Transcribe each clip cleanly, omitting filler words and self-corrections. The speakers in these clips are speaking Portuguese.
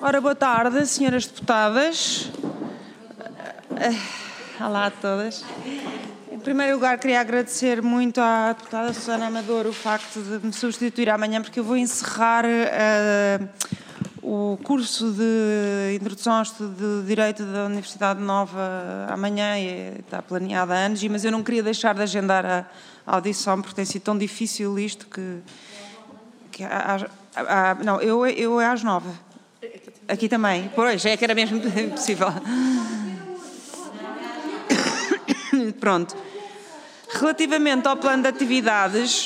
Ora, boa tarde, senhoras deputadas. Olá a todas. Em primeiro lugar, queria agradecer muito à deputada Susana Amador o facto de me substituir amanhã, porque eu vou encerrar o curso de Introdução ao Estudo de Direito da Universidade Nova amanhã, e está planeado há anos, mas eu não queria deixar de agendar a audição, porque tem sido tão difícil isto que não, eu é às 9. Aqui também. Pois, é que era mesmo impossível. Pronto. Relativamente ao plano de atividades,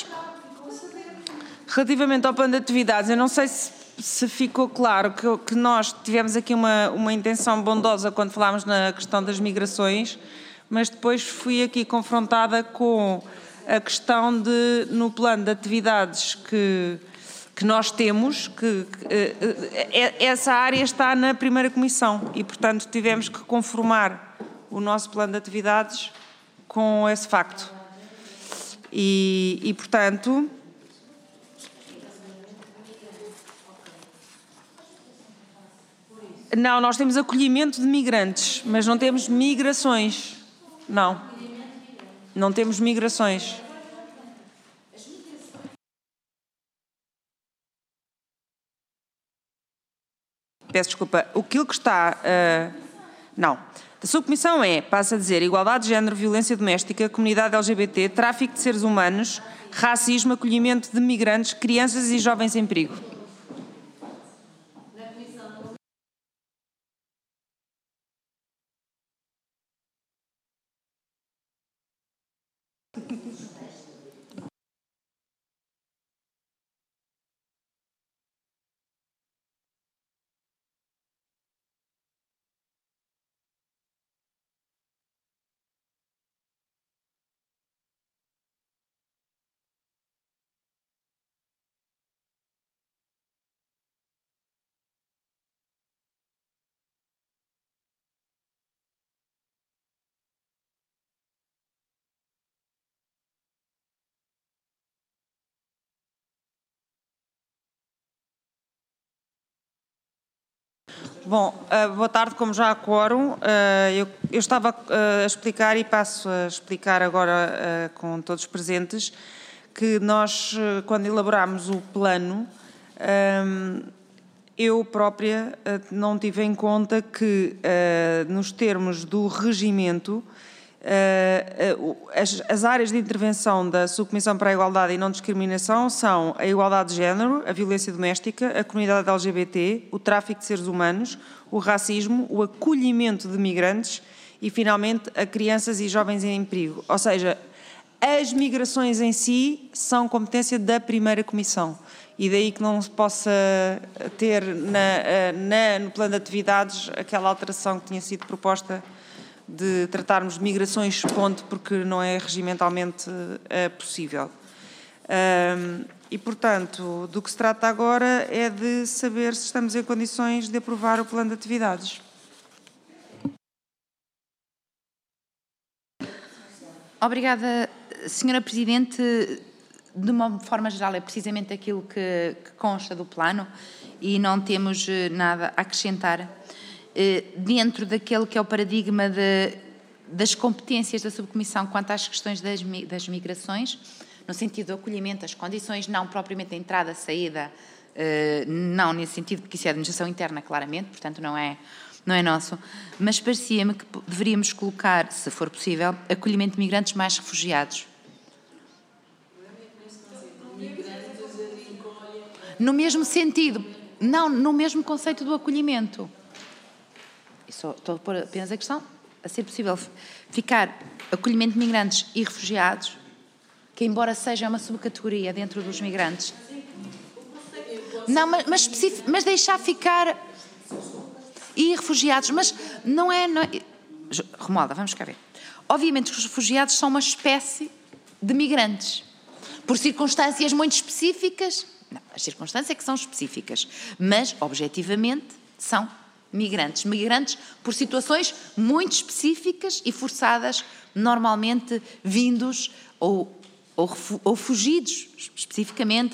eu não sei se ficou claro que nós tivemos aqui uma intenção bondosa quando falámos na questão das migrações, mas depois fui aqui confrontada com a questão de, no plano de atividades que nós temos, essa área está na primeira comissão e, portanto, tivemos que conformar o nosso plano de atividades com esse facto. E portanto, não, nós temos acolhimento de migrantes, mas não temos migrações. Não temos migrações. Peço desculpa, aquilo que está... não. A subcomissão passa a dizer, igualdade de género, violência doméstica, comunidade LGBT, tráfico de seres humanos, racismo, acolhimento de migrantes, crianças e jovens em perigo. Bom, boa tarde, como já há quórum, eu estava a explicar e passo a explicar agora com todos presentes que nós, quando elaborámos o plano, eu própria não tive em conta que, nos termos do regimento, as áreas de intervenção da Subcomissão para a Igualdade e Não Discriminação são a igualdade de género, a violência doméstica, a comunidade LGBT, o tráfico de seres humanos, o racismo, o acolhimento de migrantes e, finalmente, a crianças e jovens em perigo. Ou seja, as migrações em si são competência da primeira comissão e daí que não se possa ter no plano de atividades aquela alteração que tinha sido proposta de tratarmos de migrações, ponto, porque não é regimentalmente possível. E, portanto, do que se trata agora é de saber se estamos em condições de aprovar o plano de atividades. Obrigada, Senhora Presidente. De uma forma geral, é precisamente aquilo que consta do plano e não temos nada a acrescentar. Dentro daquele que é o paradigma das competências da subcomissão quanto às questões das migrações, no sentido do acolhimento, as condições, não propriamente da entrada, saída, não nesse sentido, porque isso é administração interna, claramente, portanto não é nosso, mas parecia-me que deveríamos colocar, se for possível, acolhimento de migrantes mais refugiados. No mesmo sentido, não, no mesmo conceito do acolhimento. Estou a pôr apenas a questão, a ser possível ficar acolhimento de migrantes e refugiados, que embora seja uma subcategoria dentro dos migrantes. Não, mas deixar ficar e refugiados, mas não é... Romualda, vamos cá ver. Obviamente que os refugiados são uma espécie de migrantes, por circunstâncias muito específicas. Não, as circunstâncias é que são específicas, mas objetivamente são migrantes por situações muito específicas e forçadas, normalmente vindos ou fugidos, especificamente,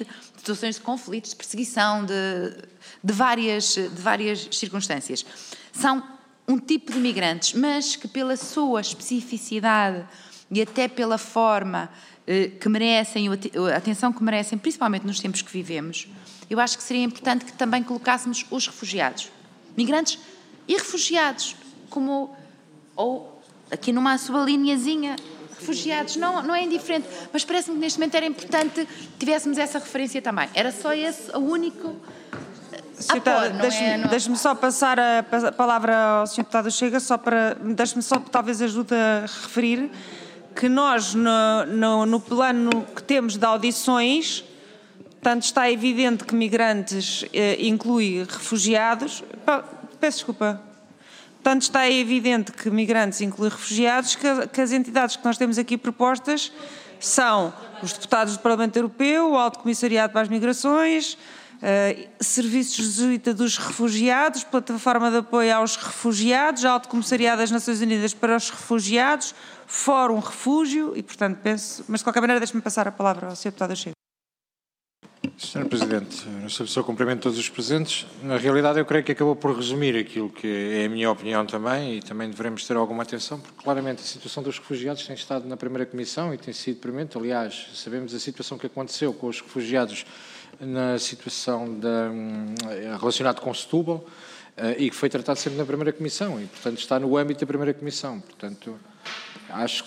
situações de conflitos, de perseguição, de várias circunstâncias. São um tipo de migrantes, mas que pela sua especificidade e até pela forma que merecem, a atenção que merecem, principalmente nos tempos que vivemos, eu acho que seria importante que também colocássemos os refugiados. Migrantes e refugiados, ou aqui numa sublinhazinha, refugiados, não é indiferente, mas parece-me que neste momento era importante que tivéssemos essa referência também. Era só esse o único Deixe-me só passar a palavra ao Sr. Deputado Chega, deixe-me só talvez ajude a referir que nós, no plano que temos de audições, tanto está evidente que migrantes inclui refugiados. Peço desculpa. Tanto está evidente que migrantes inclui refugiados que as entidades que nós temos aqui propostas são os deputados do Parlamento Europeu, o Alto Comissariado para as Migrações, Serviço Jesuíta dos Refugiados, Plataforma de Apoio aos Refugiados, Alto Comissariado das Nações Unidas para os Refugiados, Fórum Refúgio e, portanto, penso... Mas, de qualquer maneira, deixe-me passar a palavra ao Sr. Deputado Chega. Sr. Presidente, no seu cumprimento a todos os presentes, na realidade eu creio que acabou por resumir aquilo que é a minha opinião também, e também devemos ter alguma atenção, porque claramente a situação dos refugiados tem estado na primeira comissão e tem sido premente. Aliás, sabemos a situação que aconteceu com os refugiados na situação relacionada com Setúbal, e que foi tratado sempre na primeira comissão, e portanto está no âmbito da primeira comissão. Portanto, acho que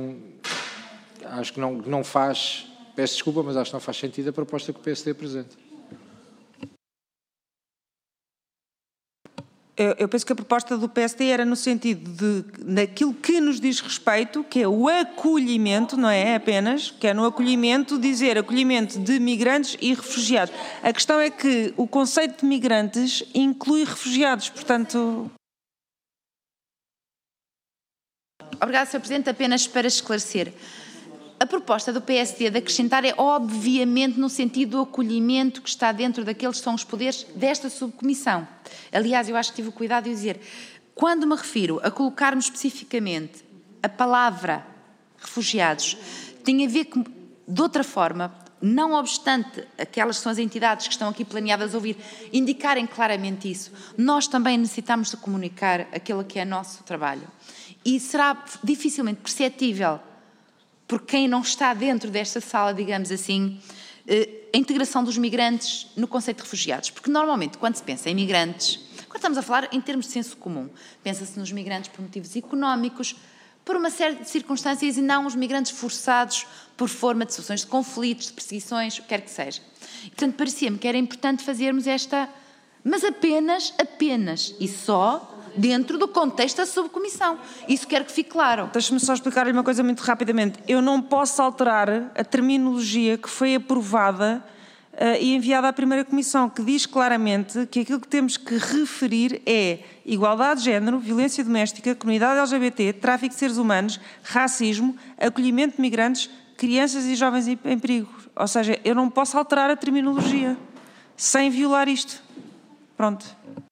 não faz... Peço desculpa, mas acho que não faz sentido a proposta que o PSD apresenta. Eu penso que a proposta do PSD era no sentido daquilo que nos diz respeito, que é o acolhimento, não é apenas, que é no acolhimento dizer acolhimento de migrantes e refugiados. A questão é que o conceito de migrantes inclui refugiados, portanto... Obrigada, Sr. Presidente. Apenas para esclarecer. A proposta do PSD de acrescentar é obviamente no sentido do acolhimento que está dentro daqueles que são os poderes desta subcomissão. Aliás, eu acho que tive o cuidado de dizer, quando me refiro a colocarmos especificamente a palavra refugiados, tem a ver com, de outra forma, não obstante aquelas que são as entidades que estão aqui planeadas a ouvir, indicarem claramente isso, nós também necessitamos de comunicar aquilo que é nosso trabalho. E será dificilmente perceptível por quem não está dentro desta sala, digamos assim, a integração dos migrantes no conceito de refugiados. Porque normalmente, quando se pensa em migrantes, quando estamos a falar em termos de senso comum, pensa-se nos migrantes por motivos económicos, por uma série de circunstâncias e não os migrantes forçados por forma de situações de conflitos, de perseguições, o que quer que seja. E, portanto, parecia-me que era importante fazermos esta, mas apenas e só dentro do contexto da subcomissão. Isso quero que fique claro. Deixe-me só explicar-lhe uma coisa muito rapidamente. Eu não posso alterar a terminologia que foi aprovada e enviada à primeira comissão, que diz claramente que aquilo que temos que referir é igualdade de género, violência doméstica, comunidade LGBT, tráfico de seres humanos, racismo, acolhimento de migrantes, crianças e jovens em perigo. Ou seja, eu não posso alterar a terminologia sem violar isto. Pronto.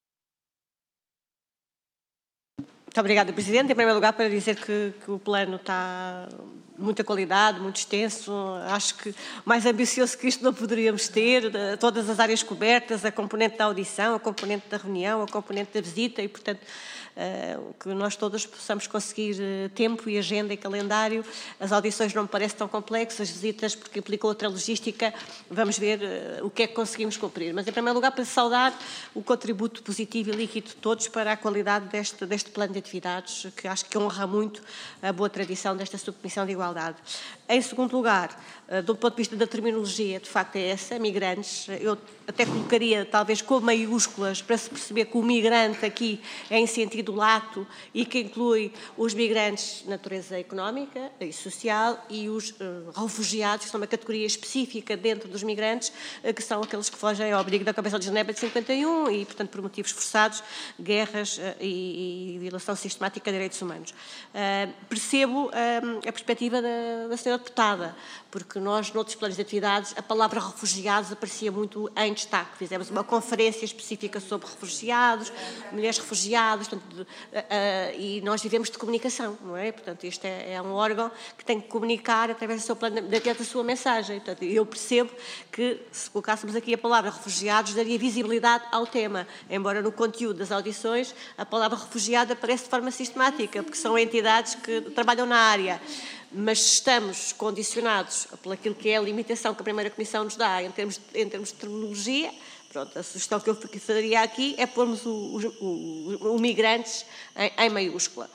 Muito obrigada, Presidente. Em primeiro lugar, para dizer que o plano está de muita qualidade, muito extenso. Acho que mais ambicioso que isto não poderíamos ter. Todas as áreas cobertas, a componente da audição, a componente da reunião, a componente da visita e, portanto, que nós todos possamos conseguir tempo e agenda e calendário. As audições não me parecem tão complexas, as visitas, porque implicam outra logística. Vamos ver o que é que conseguimos cumprir. Mas, em primeiro lugar, para saudar o contributo positivo e líquido de todos para a qualidade deste plano de atividades, que acho que honra muito a boa tradição desta subcomissão de igualdade. Em segundo lugar, do ponto de vista da terminologia, de facto é essa, migrantes. Eu até colocaria, talvez, com maiúsculas, para se perceber que o migrante aqui é em sentido lato e que inclui os migrantes de natureza económica e social e os refugiados, que são uma categoria específica dentro dos migrantes, que são aqueles que fogem ao abrigo da Convenção de Genebra de 51 e, portanto, por motivos forçados, guerras e violação sistemática de direitos humanos. Percebo a perspectiva iniciativa da senhora deputada, porque nós, noutros planos de atividades, a palavra refugiados aparecia muito em destaque. Fizemos uma conferência específica sobre refugiados, mulheres refugiadas, portanto, e nós vivemos de comunicação, não é? Portanto, isto é um órgão que tem que comunicar através do seu plano de atividade a sua mensagem. Portanto, eu percebo que, se colocássemos aqui a palavra refugiados, daria visibilidade ao tema, embora no conteúdo das audições a palavra refugiado aparece de forma sistemática, porque são entidades que trabalham na área, mas estamos condicionados por aquilo que é a limitação que a primeira Comissão nos dá em termos de terminologia. Pronto, a sugestão que eu faria aqui é pormos o migrantes em maiúscula.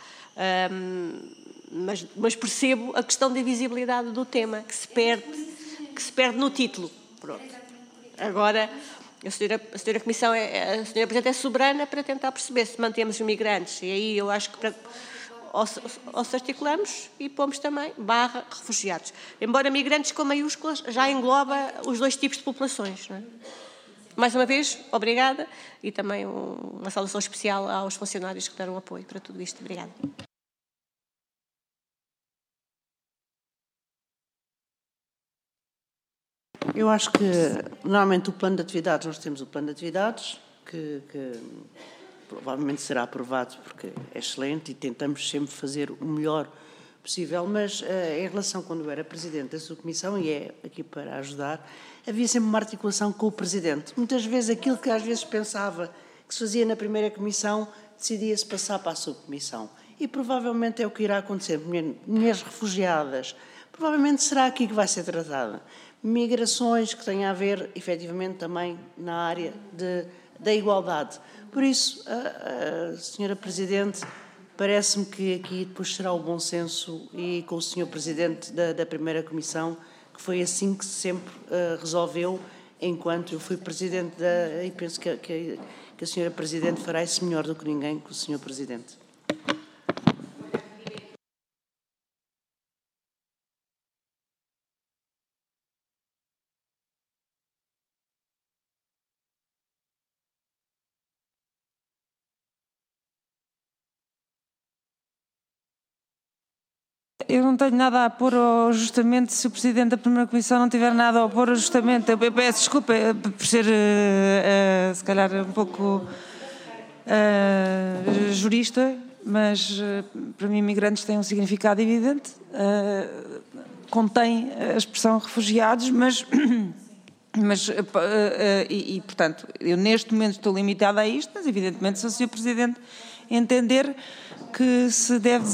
Mas percebo a questão da visibilidade do tema, que se perde no título. Pronto. Agora, a senhora Comissão, a senhora Presidente é soberana para tentar perceber se mantemos os migrantes. E aí eu acho que ou se articulamos e pomos também /refugiados. Embora migrantes com maiúsculas já engloba os dois tipos de populações. Não é? Mais uma vez, obrigada, e também uma saudação especial aos funcionários que deram apoio para tudo isto. Obrigada. Eu acho que, normalmente, o plano de atividades, nós temos o plano de atividades, que provavelmente será aprovado porque é excelente e tentamos sempre fazer o melhor possível, mas em relação quando eu era Presidente da subcomissão, e é aqui para ajudar, havia sempre uma articulação com o Presidente. Muitas vezes aquilo que às vezes pensava que se fazia na primeira comissão, decidia-se passar para a subcomissão. E provavelmente é o que irá acontecer. Mulheres refugiadas, provavelmente será aqui que vai ser tratada. Migrações que têm a ver, efetivamente, também na área da igualdade. Por isso, a Sra. Presidente, parece-me que aqui depois será o bom senso e com o Sr. Presidente da primeira Comissão, que foi assim que sempre resolveu, enquanto eu fui Presidente e penso que a Sra. Presidente fará isso melhor do que ninguém com o Sr. Presidente. Eu não tenho nada a pôr ao ajustamento se o Presidente da Primeira Comissão não tiver nada a pôr ao ajustamento. Eu peço desculpa por ser, se calhar, um pouco jurista, mas para mim migrantes têm um significado evidente. Contém a expressão refugiados, portanto, eu neste momento estou limitada a isto, mas evidentemente se o Sr. Presidente entender que se deve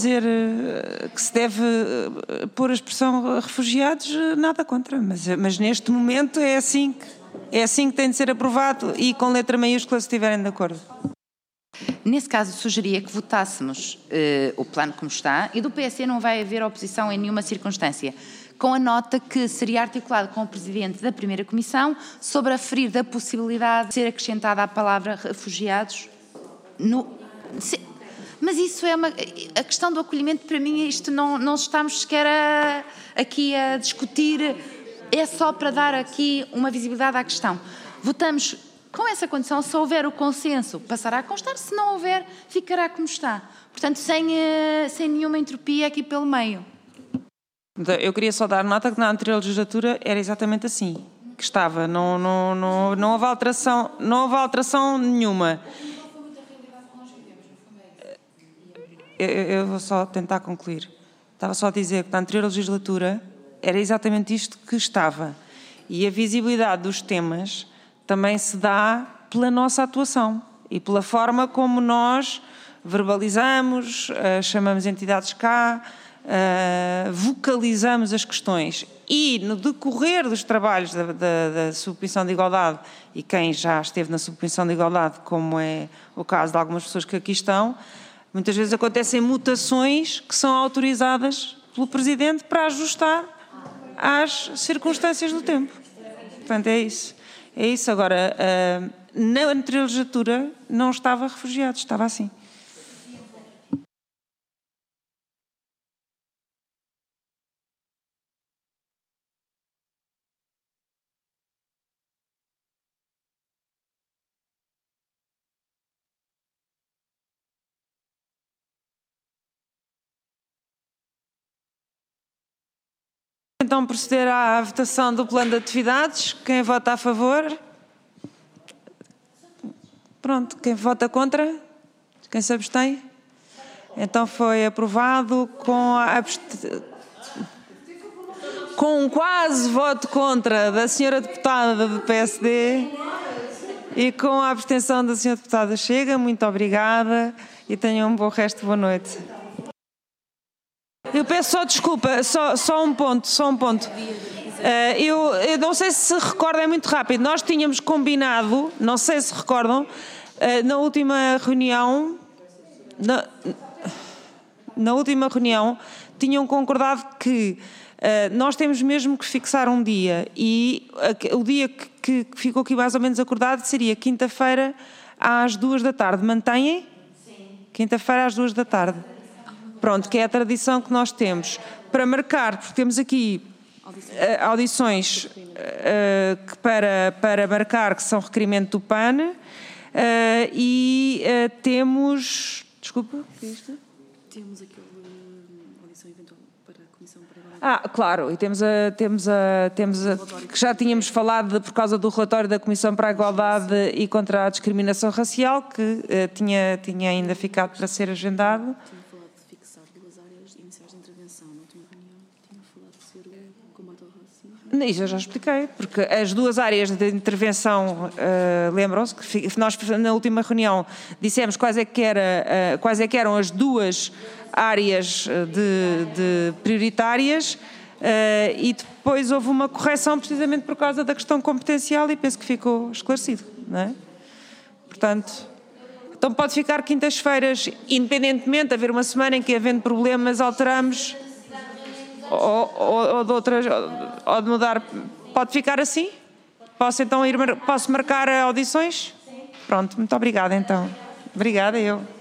pôr a expressão refugiados, nada contra, mas neste momento é assim que tem de ser aprovado e com letra maiúscula se estiverem de acordo. Nesse caso, sugeria que votássemos o plano como está, e do PSD não vai haver oposição em nenhuma circunstância, com a nota que seria articulado com o Presidente da Primeira Comissão sobre aferir da possibilidade de ser acrescentada a palavra refugiados Mas isso é a questão do acolhimento, para mim, isto não estamos sequer aqui a discutir, é só para dar aqui uma visibilidade à questão. Votamos com essa condição, se houver o consenso, passará a constar, se não houver, ficará como está. Portanto, sem nenhuma entropia aqui pelo meio. Eu queria só dar nota que na anterior legislatura era exatamente assim, que estava, não houve alteração nenhuma. Eu vou só tentar concluir. Estava só a dizer que na anterior legislatura era exatamente isto que estava. E a visibilidade dos temas também se dá pela nossa atuação e pela forma como nós verbalizamos, chamamos entidades cá, vocalizamos as questões. E no decorrer dos trabalhos da Subcomissão de Igualdade, e quem já esteve na Subcomissão de Igualdade, como é o caso de algumas pessoas que aqui estão, muitas vezes acontecem mutações que são autorizadas pelo Presidente para ajustar às circunstâncias do tempo. Portanto, é isso. É isso. Agora, na anterior legislatura não estava refugiado, estava assim. Então proceder à votação do plano de atividades. Quem vota a favor? Pronto. Quem vota contra? Quem se abstém? Então foi aprovado com um quase voto contra da senhora deputada do PSD e com a abstenção da senhora deputada Chega. Muito obrigada e tenham um bom resto de boa noite. Eu peço só desculpa, só um ponto. Eu não sei se recordam, é muito rápido. Nós tínhamos combinado, não sei se recordam, na última reunião, tinham concordado que nós temos mesmo que fixar um dia e o dia que ficou aqui mais ou menos acordado seria quinta-feira às 14h. Mantêm? Sim. Quinta-feira às 14h. Pronto, que é a tradição que nós temos. Para marcar, porque temos aqui audições para marcar, que são requerimento do PAN, e temos... Desculpa, o que é isto? Temos aqui audição eventual para a Comissão para claro, e temos que já tínhamos falado por causa do relatório da Comissão para a Igualdade e contra a Discriminação Racial, que tinha ainda ficado para ser agendado. Tinha falado de fixar 2 áreas iniciais de intervenção. Na última reunião tinha falado de ser o combate ao racismo. Isso eu já expliquei, porque as 2 áreas de intervenção, lembram-se que nós na última reunião dissemos quais é que eram as 2 áreas de prioritárias, e depois houve uma correção precisamente por causa da questão competencial e penso que ficou esclarecido, não é? Portanto, então pode ficar quintas-feiras, independentemente de haver uma semana em que, havendo problemas, alteramos ou de outras, ou de mudar. Pode ficar assim? Posso marcar audições? Sim. Pronto, muito obrigada então. Obrigada eu.